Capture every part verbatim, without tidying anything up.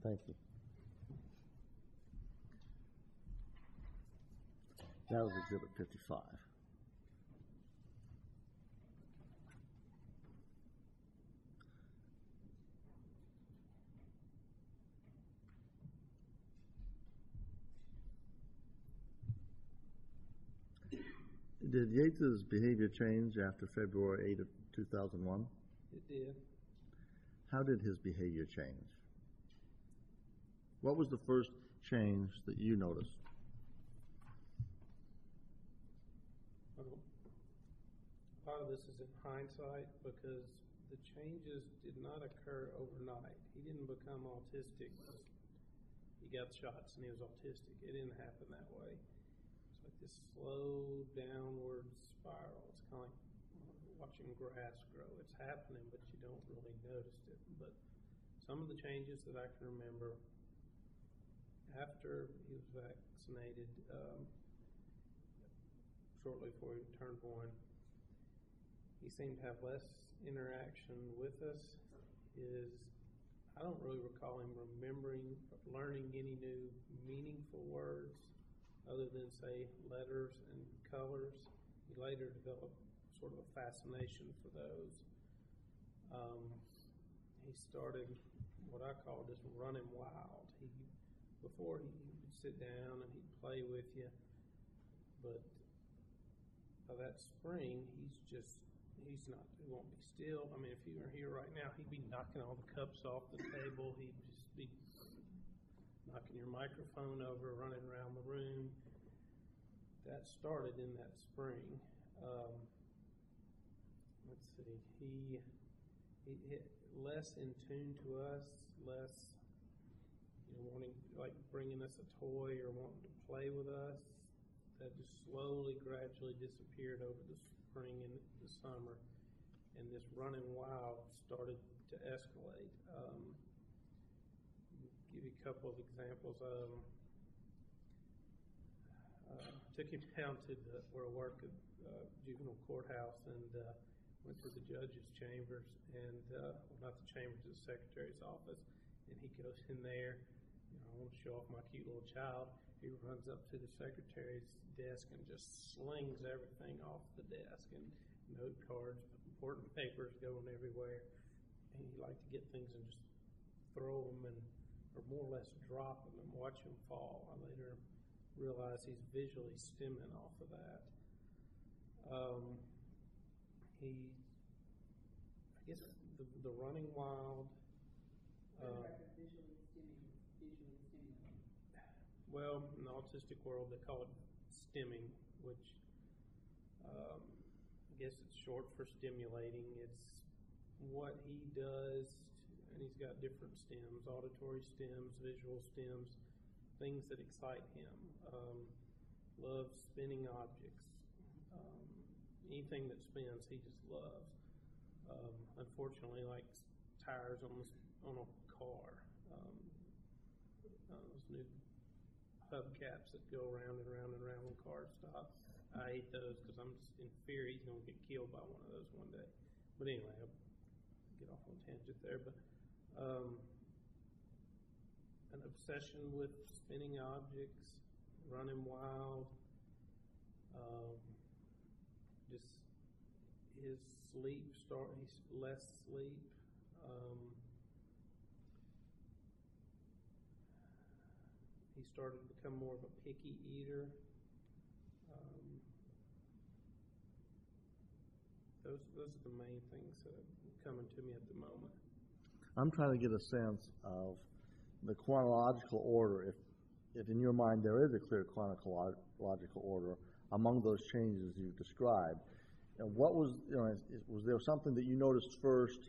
Thank you. That was Exhibit fifty-five. Did Yates's behavior change after February eighth of two thousand one? It did. How did his behavior change? What was the first change that you noticed? Well, a lot of this is in hindsight because the changes did not occur overnight. He didn't become autistic. He got shots and he was autistic. It didn't happen that way. It's like this slow downward spiral. It's kind of like watching grass grow. It's happening, but you don't really notice it. But some of the changes that I can remember after he was vaccinated, um, shortly before he turned one, he seemed to have less interaction with us. Is I don't really recall him remembering, learning any new meaningful words other than, say, letters and colors. He later developed sort of a fascination for those. Um, he started what I call just running wild. He before he would sit down and he'd play with you, but by that spring he's just he's not he won't be still. I mean, if he were here right now, he'd be knocking all the cups off the table. He'd just be knocking your microphone over, running around the room. That started in that spring. Um, let's see, he, he, he less in tune to us, less, you know, wanting, like bringing us a toy or wanting to play with us. That just slowly, gradually disappeared over the spring and the summer. And this running wild started to escalate. Um, give you a couple of examples. Um, uh, took him down to the, where I work at uh, juvenile courthouse and uh, went to the judge's chambers and, uh, well, not the chambers, the secretary's office. And he goes in there. You know, I want to show off my cute little child. He runs up to the secretary's desk and just slings everything off the desk, and note cards, important papers going everywhere. And he liked to get things and just throw them and, or more or less drop them and watch them fall. I later realized he's visually stemming off of that. Um, he, I guess, the, the running wild. Uh, visually stemming, visually stimulating. Well, in the autistic world, they call it stimming, which um, I guess it's short for stimulating. It's what he does, and he's got different stems, auditory stems, visual stems, things that excite him. Um, loves spinning objects. Um, anything that spins, he just loves. Um, unfortunately, likes tires on, the, on a car. Um, uh, those new hubcaps that go around and around and around when cars stop. I hate those because I'm just in fear he's going to get killed by one of those one day. But anyway, I'll get off on a tangent there. But um, an obsession with spinning objects, running wild, um, just his sleep start. He's less sleep. Um, He started to become more of a picky eater. Um, those those are the main things that are coming to me at the moment. I'm trying to get a sense of the chronological order. If, if in your mind there is a clear chronological order among those changes you've described, and what was, you know, is, is, was there something that you noticed first?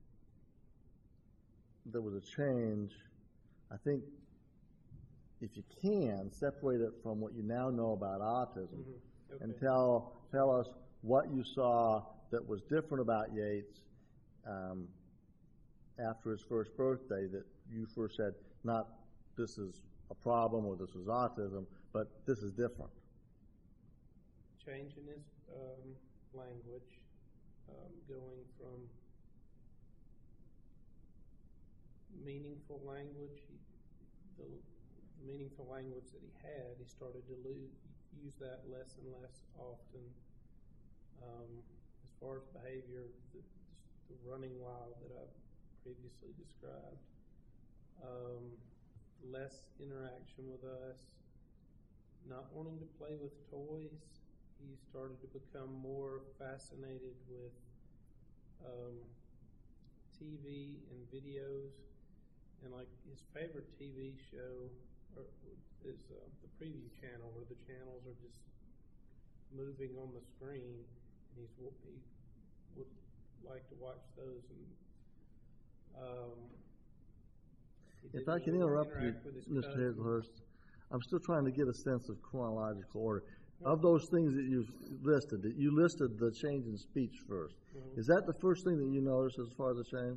There was a change. I think, if you can, separate it from what you now know about autism, mm-hmm. Okay. and tell tell us what you saw that was different about Yates um, after his first birthday, that you first said, not this is a problem or this is autism, but this is different. Change in his um, language, um, going from meaningful language, he, the, the meaningful language that he had, he started to lose, use that less and less often. Um, as far as behavior, the, the running wild that I previously described, um, less interaction with us, not wanting to play with toys. He started to become more fascinated with um, T V and videos, and like his favorite T V show or, is uh, the preview channel, where the channels are just moving on the screen, and he's he would like to watch those. And um, he If didn't I can really interrupt you, interact with his Mister cousins. Hazelhurst, I'm still trying to get a sense of chronological order. Of those things that you've listed, that you listed the change in speech first. Mhm. Is that the first thing that you noticed as far as the change?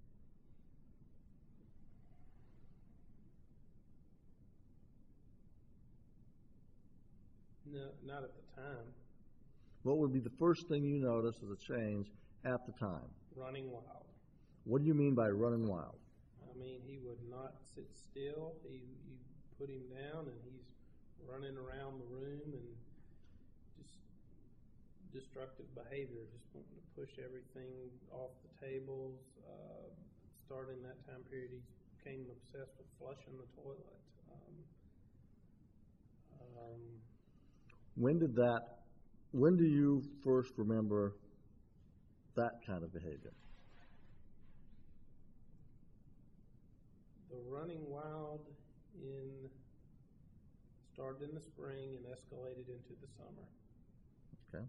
No, not at the time. What would be the first thing you noticed as a change at the time? Running wild. What do you mean by running wild? I mean, he would not sit still. He, you put him down, and he's running around the room and just destructive behavior, just wanting to push everything off the tables. Uh, starting that time period, he became obsessed with flushing the toilet. Um, um, When did that, when do you first remember that kind of behavior? the running wild in started in the spring and escalated into the summer. Okay.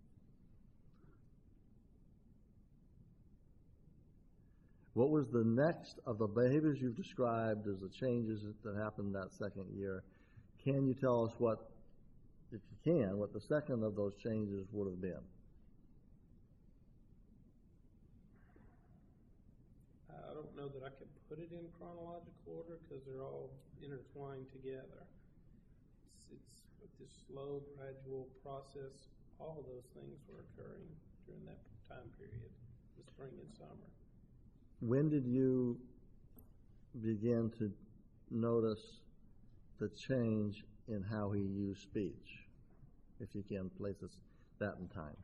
What was the next of the behaviors you've described as the changes that happened that second year? Can you tell us what, if you can, what the second of those changes would have been? I don't know that I could put it in chronological order because they're all intertwined together. It's, it's with this slow, gradual process. All of those things were occurring during that time period, the spring and summer. When did you begin to notice the change in how he used speech, if you can place us that in time?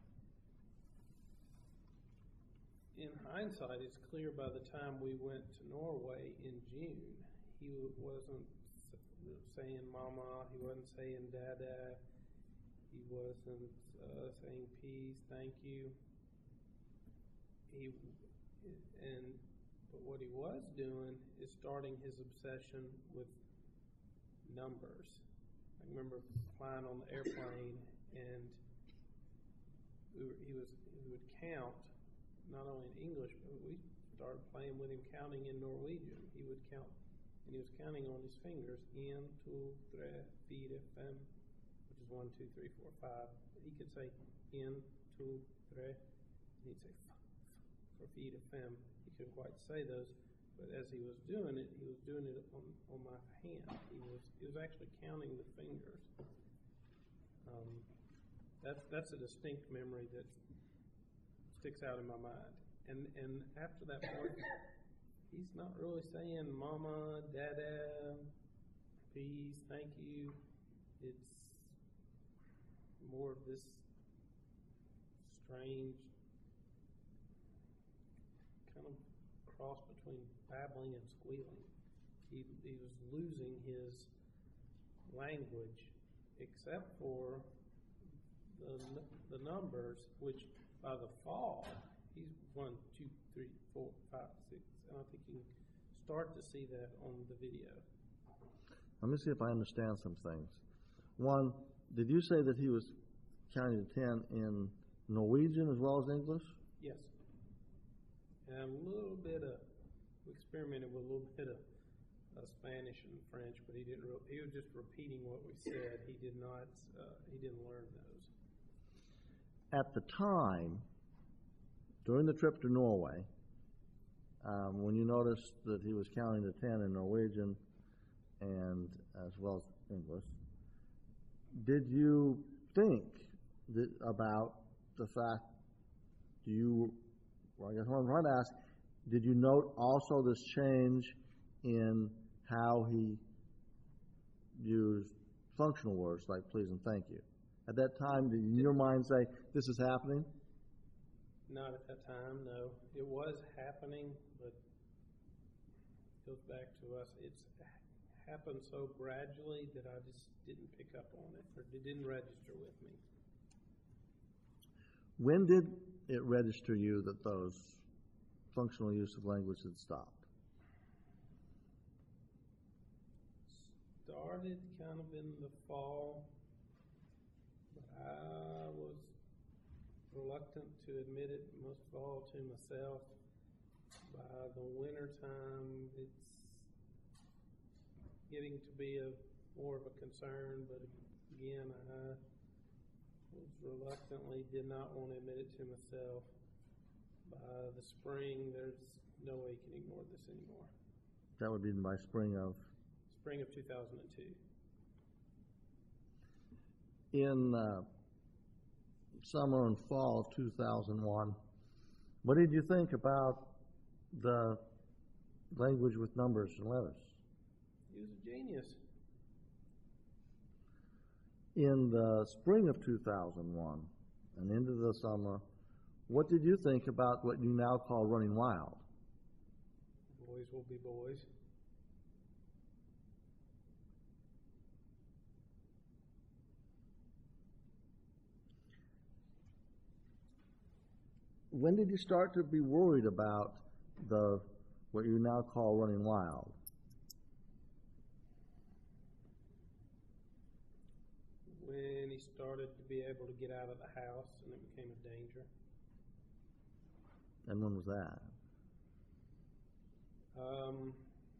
In hindsight, it's clear by the time we went to Norway in June, he wasn't saying mama, he wasn't saying dada, he wasn't uh, saying peace, thank you. He and but what he was doing is starting his obsession with numbers. I remember flying on the airplane, and we were, he was he would count not only in English, but we started playing with him counting in Norwegian. He would count, and he was counting on his fingers: en, two, tre, fire, fem, which is one, two, three, four, five. But he could say en, two, tre, and he'd say f, f, for fire, fem. He couldn't quite say those, but as he was doing it, he was doing it on, on my hand. He was he was actually counting the fingers. Um, that's that's a distinct memory that sticks out in my mind. And and after that point, he's not really saying mama, dada, peace, thank you. It's more of this strange kind of cross between babbling and squealing. He, he was losing his language, except for the, the numbers, which by the fall, he's one, two, three, four, five, six. And I think you can start to see that on the video. Let me see if I understand some things. One, did you say that he was counting to ten in Norwegian as well as English? Yes. And a little bit of, we experimented with a little bit of uh, Spanish and French, but he didn't. Re- he was just repeating what we said. He did not. Uh, he didn't learn those. At the time, during the trip to Norway, um, when you noticed that he was counting to ten in Norwegian and as well as English, did you think that about the fact, do you, well, I guess what I'm trying to ask, Did you note also this change in how he used functional words like please and thank you? At that time, did you, in your mind, say, this is happening? Not at that time, no. It was happening, but it goes back to us. It's happened so gradually that I just didn't pick up on it, or it didn't register with me. When did it register you that those functional use of language had stopped? Started kind of in the fall, but I was reluctant to admit it, most of all to myself. By the winter time, it's getting to be a more of a concern, but again, I was reluctantly did not want to admit it to myself. By the spring, there's no way you can ignore this anymore. That would be by spring of? Spring of two thousand two. In uh, summer and fall of two thousand one, what did you think about the language with numbers and letters? He was a genius. In the spring of two thousand one and into the summer, what did you think about what you now call running wild? Boys will be boys. When did you start to be worried about the what you now call running wild? When he started to be able to get out of the house and it became a danger. And when was that? Um,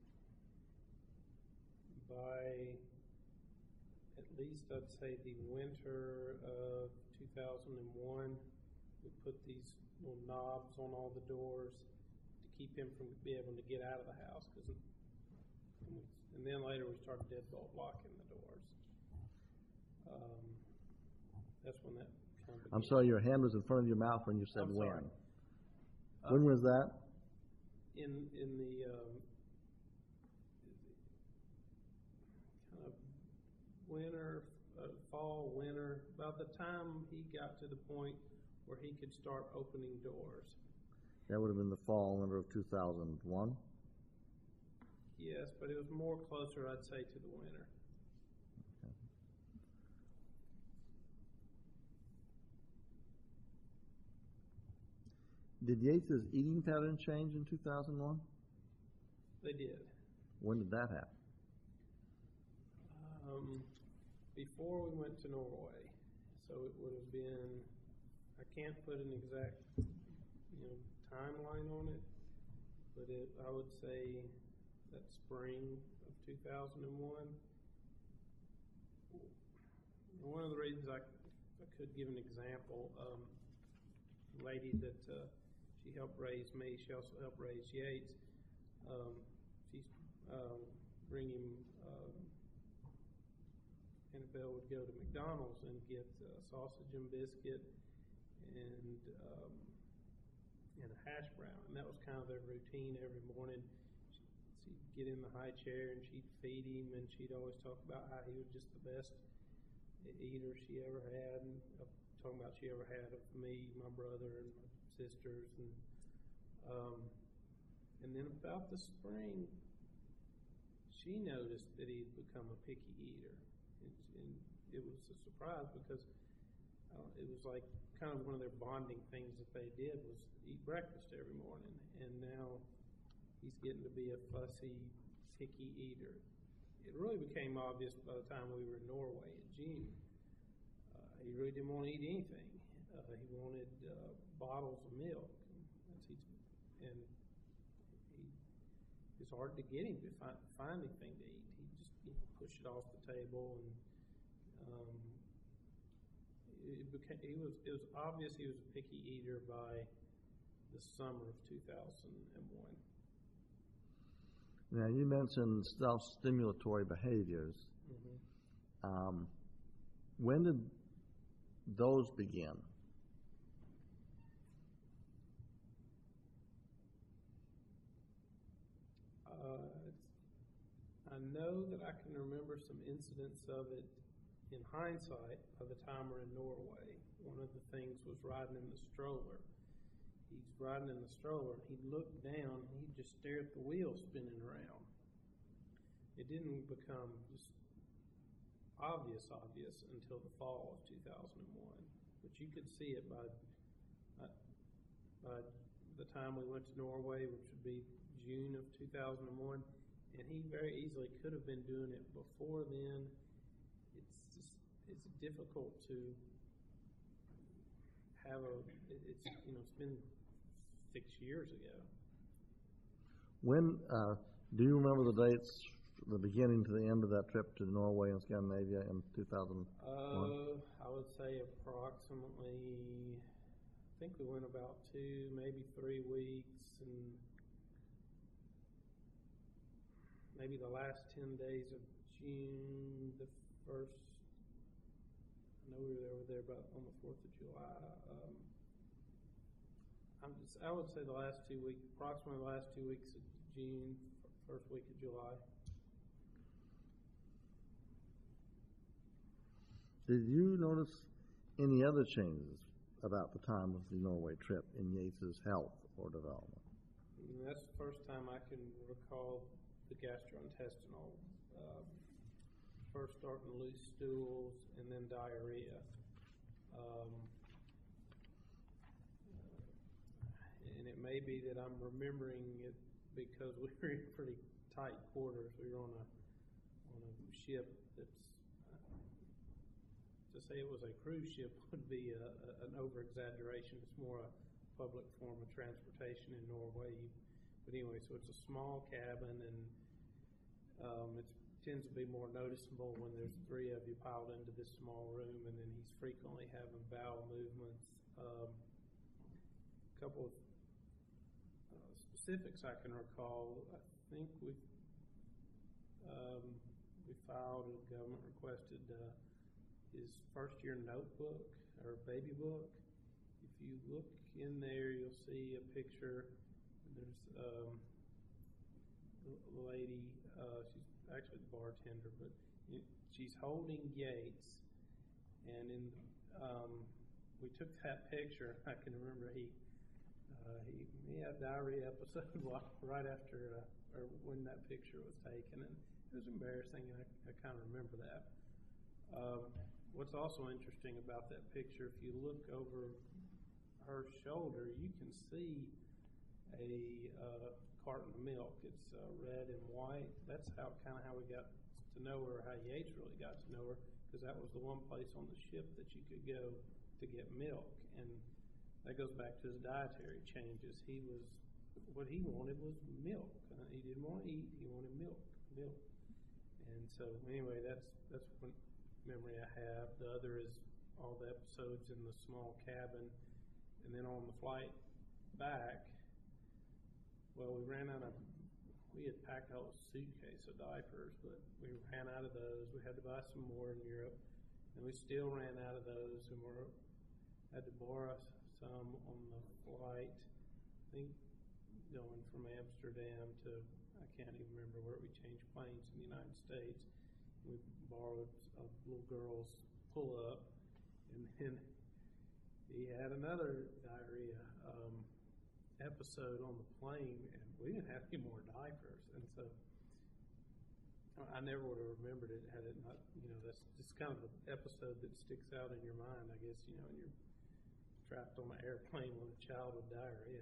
by at least I'd say the winter of two thousand one, we put these little knobs on all the doors to keep him from being able to get out of the house. Cause it, and then later we started deadbolt locking the doors. Um, that's when that kind of I'm began. sorry, your hand was in front of your mouth when you said I'm when. sorry. When Uh, was that? in in the um, kind of winter, uh, fall, winter, about the time he got to the point where he could start opening doors. That would have been the fall, winter of two thousand one. Yes, but it was more closer, I'd say, to the winter. Okay. Did Yates's eating pattern change in two thousand one? They did. When did that happen? Um, before we went to Norway, so it would have been, I can't put an exact, you know, timeline on it, but it, I would say that spring of two thousand one. One of the reasons I, I could give an example, um, a lady that uh, she helped raise me, she also helped raise Yates. Um, she's um, bringing, um, Annabelle would go to McDonald's and get uh, sausage and biscuit and um, and a hash brown, and that was kind of their routine every morning. She'd get in the high chair and she'd feed him, and she'd always talk about how he was just the best eater she ever had, and uh, talking about she ever had of me, my brother, and my sisters, and um, and then about the spring, she noticed that he'd become a picky eater, and, and it was a surprise because uh, it was like kind of one of their bonding things that they did was eat breakfast every morning, and now he's getting to be a fussy, picky eater. It really became obvious by the time we were in Norway in June. Uh, he really didn't want to eat anything. Uh, he wanted uh, bottles of milk, and, and he, it's hard to get him to find, find anything to eat. He just you know, push it off the table, and um, it became. He was. It was obvious he was a picky eater by the summer of two thousand one. Now, you mentioned self-stimulatory behaviors. Mm-hmm. Um, when did those begin? I know that I can remember some incidents of it in hindsight by the time we're in Norway. One of the things was riding in the stroller. He's riding in the stroller, and he'd look down, and he'd just stare at the wheel spinning around. It didn't become just obvious, obvious until the fall of two thousand one. But you could see it by, by, by the time we went to Norway, which would be June of two thousand one. And he very easily could have been doing it before then. It's just, it's difficult to have a, it, it's, you know, it's been six years ago. When, uh, do you remember the dates, the beginning to the end of that trip to Norway and Scandinavia in two thousand one? Uh, I would say approximately, I think we went about two, maybe three weeks, and maybe the last ten days of June, the first, I know we were over there about on the fourth of July. Um, I'm just, I would say the last two weeks, approximately the last two weeks of June, first week of July. Did you notice any other changes about the time of the Norway trip in Yates's health or development? And that's the first time I can recall the gastrointestinal, um, first starting loose stools and then diarrhea. Um, and it may be that I'm remembering it because we were in pretty tight quarters. We were on a on a ship that's uh, to say it was a cruise ship would be a, a, an over exaggeration. It's more a public form of transportation in Norway. But anyway, so it's a small cabin, and um, it tends to be more noticeable when there's three of you piled into this small room, and then he's frequently having bowel movements. Um, a couple of uh, specifics I can recall. I think we um, we filed a government requested uh, his first year notebook or baby book. If you look in there, you'll see a picture. There's um, a lady, uh, she's actually the bartender, but it, she's holding Yates, and in um, we took that picture. I can remember he uh, he, he had a diarrhea episode right after uh, or when that picture was taken, and it was embarrassing, and I, I kind of remember that. Um, what's also interesting about that picture, if you look over her shoulder, you can see a uh, carton of milk. It's uh, red and white. That's how kind of how we got to know her, how Yates really got to know her, because that was the one place on the ship that you could go to get milk. And that goes back to his dietary changes. He was, what he wanted was milk. Uh, he didn't want to eat. He wanted milk, milk. And so anyway, that's that's one memory I have. The other is all the episodes in the small cabin, and then on the flight back. Well, we ran out of, we had packed a whole suitcase of diapers, but we ran out of those. We had to buy some more in Europe, and we still ran out of those, and we had to borrow some on the flight. I think going from Amsterdam to, I can't even remember where we changed planes in the United States. We borrowed a little girl's pull-up, and then he had another diarrhea um, episode on the plane, and we didn't have any more diapers, and so I never would have remembered it had it not, you know, that's just kind of an episode that sticks out in your mind, I guess, you know, when you're trapped on an airplane with a child with diarrhea.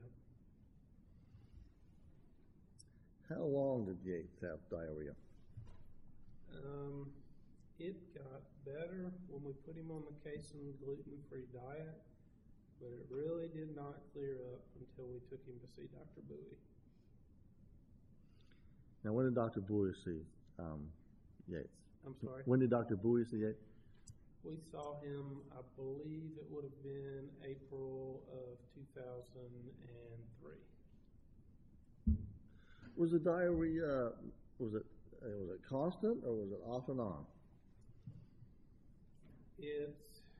How long did Yates have diarrhea? Um, it got better when we put him on the casein gluten-free diet, but it really did not clear up until we took him to see Doctor Bowie. Now, when did Doctor Bowie see um, Yates? I'm sorry? When did Doctor Bowie see Yates? We saw him, I believe it would have been April of two thousand three. Was the diarrhea, was it, uh, was it constant or was it off and on? It's,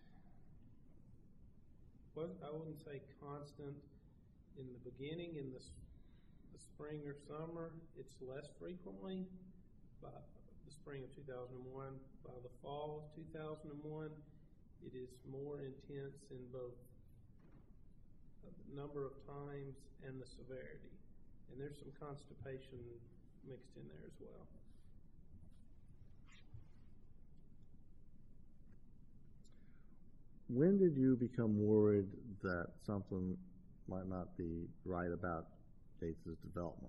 well, I wouldn't say constant. In the beginning, in the, the spring or summer, it's less frequently, by the spring of two thousand one. By the fall of two thousand one, it is more intense in both the number of times and the severity. And there's some constipation mixed in there as well. When did you become worried that something might not be right about Yates's development?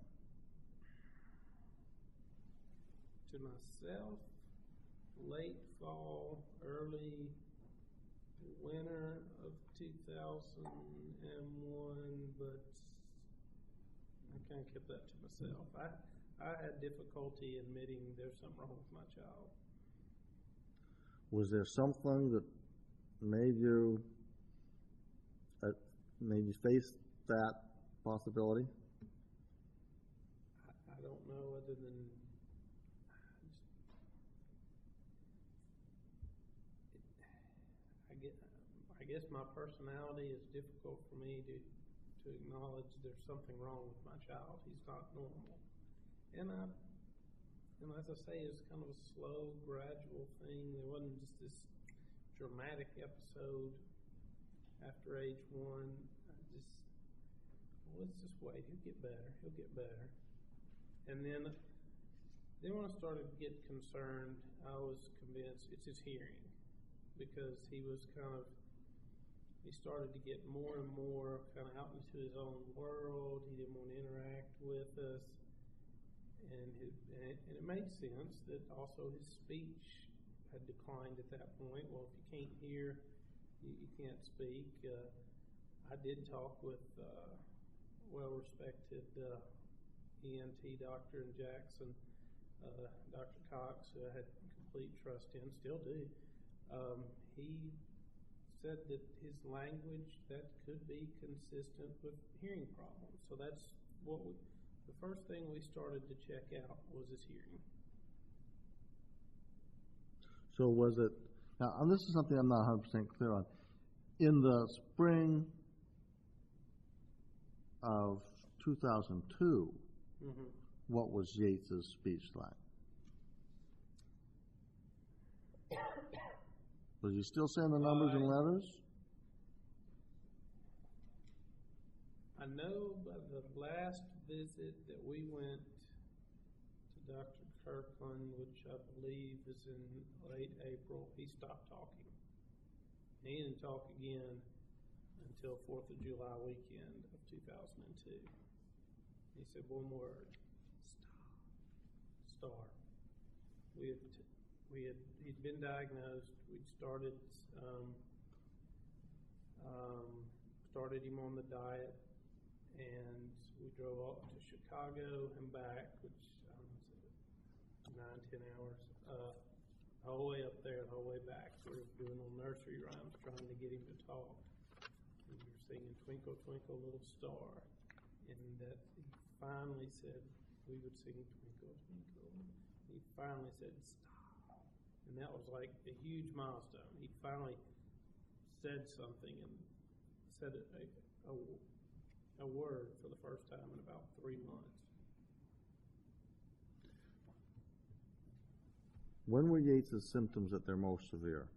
To myself, late fall, early winter of two thousand one, but I kind of kept that to myself. I, I had difficulty admitting there's something wrong with my child. Was there something that made you uh, made you face that possibility? I, I don't know other than I get I guess my personality is difficult for me to to acknowledge there's something wrong with my child. He's not normal. And I and as I say, it's kind of a slow, gradual thing. There wasn't just this dramatic episode after age one. I just, well, let's just wait. He'll get better. He'll get better. And then, then when I started to get concerned, I was convinced it's his hearing, because he was kind of, he started to get more and more kind of out into his own world. He didn't want to interact with us. And, his, and, it, and it made sense that also his speech had declined at that point. Well, if you can't hear, you, you can't speak. Uh, I did talk with uh, well-respected uh, E N T doctor in Jackson, uh, Doctor Cox, who I had complete trust in, still do. Um, he said that his language, that could be consistent with hearing problems. So that's what we, the first thing we started to check out was his hearing. So was it, now and this is something I'm not one hundred percent clear on. In the spring of two thousand two, mm-hmm. what was Yates's speech like? Was he still saying the numbers uh, and letters? I know by the last visit that we went to Doctor Kirkland, which I believe is in late April, he stopped talking. He didn't talk again until fourth of July weekend of two thousand two. He said one word: stop. Star. We had, we had, he'd been diagnosed. We'd started, um, um, started him on the diet, and we drove up to Chicago and back, which nine, ten hours, uh, the whole way up there, the whole way back. We were doing little nursery rhymes trying to get him to talk. And we were singing Twinkle, Twinkle, Little Star. And that he finally said, we would sing Twinkle, Twinkle. He finally said, stop. And that was like a huge milestone. He finally said something and said a, a, a word for the first time in about three months. When were Yates's symptoms at their most severe?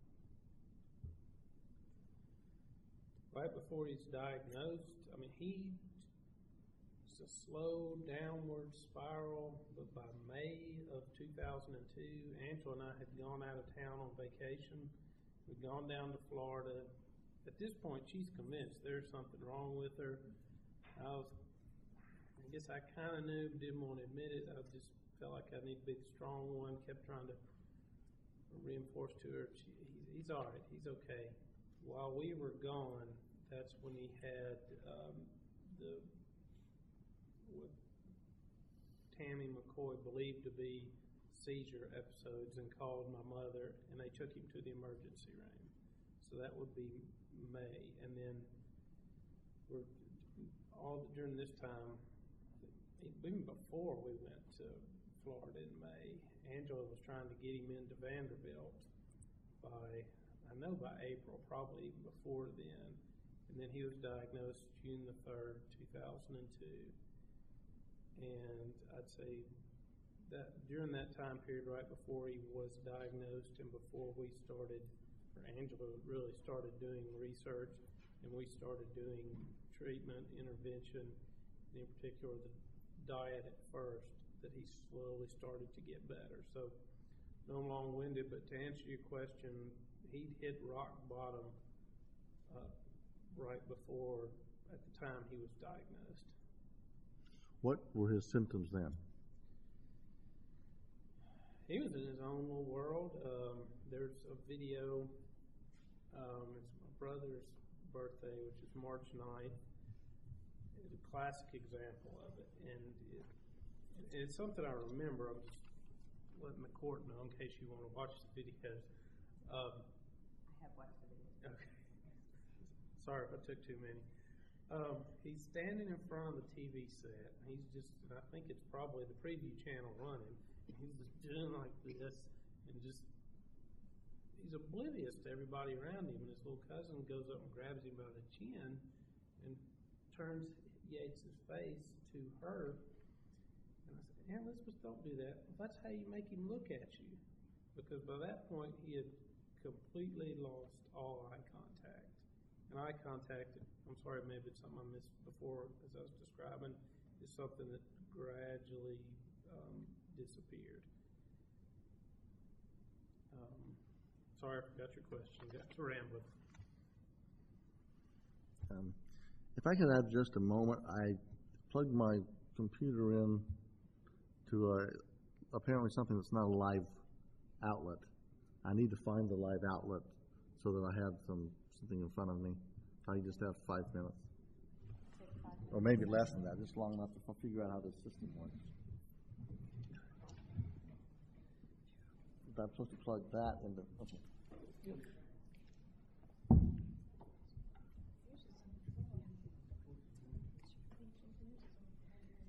Right before he's diagnosed. I mean, he, it's a slow downward spiral, but by May of two thousand two, Angela and I had gone out of town on vacation. We'd gone down to Florida. At this point, she's convinced there's something wrong with her. I was, I guess I kind of knew, but didn't want to admit it. I just felt like I need a big, strong one. Kept trying to reinforce to her, she, he's, he's all right, he's okay. While we were gone, that's when he had um, the what Tammy McCoy believed to be seizure episodes, and called my mother, and they took him to the emergency room. So that would be May, and then we're all during this time, even before we went to Florida in May, Angela was trying to get him into Vanderbilt by, I know by April, probably even before then. And then he was diagnosed June the third, two thousand two. And I'd say that, during that time period, right before he was diagnosed and before we started, or Angela really started doing research, and we started doing treatment, intervention, and in particular the diet at first, that he slowly started to get better. So, no long-winded, but to answer your question, he hit rock bottom uh, right before, at the time he was diagnosed. What were his symptoms then? He was in his own little world. Um, there's a video, um, it's my brother's birthday, which is March ninth. It's a classic example of it. And it, it's something I remember. I'm just letting the court know in case you want to watch the videos. Um, I have watched the video. okay. Sorry if I took too many. Um, he's standing in front of the T V set. He's just, I think it's probably the preview channel running. He's just doing like this and just, he's oblivious to everybody around him. And his little cousin goes up and grabs him by the chin and turns Yates' face to her. And I said, "Yeah, Elizabeth, don't do that. Well, that's how you make him look at you." Because by that point, he had completely lost all eye contact. And eye contact, I'm sorry, maybe it's something I missed before as I was describing, is something that gradually um, disappeared. Um, sorry, I forgot your question. Got to rambling. Um, if I could have just a moment, I plugged my computer in to a, apparently something that's not a live outlet. I need to find the live outlet so that I have some something in front of me. I just have five minutes. Or maybe less than that, just long enough to figure out how this system works. I'm supposed to plug that into, okay.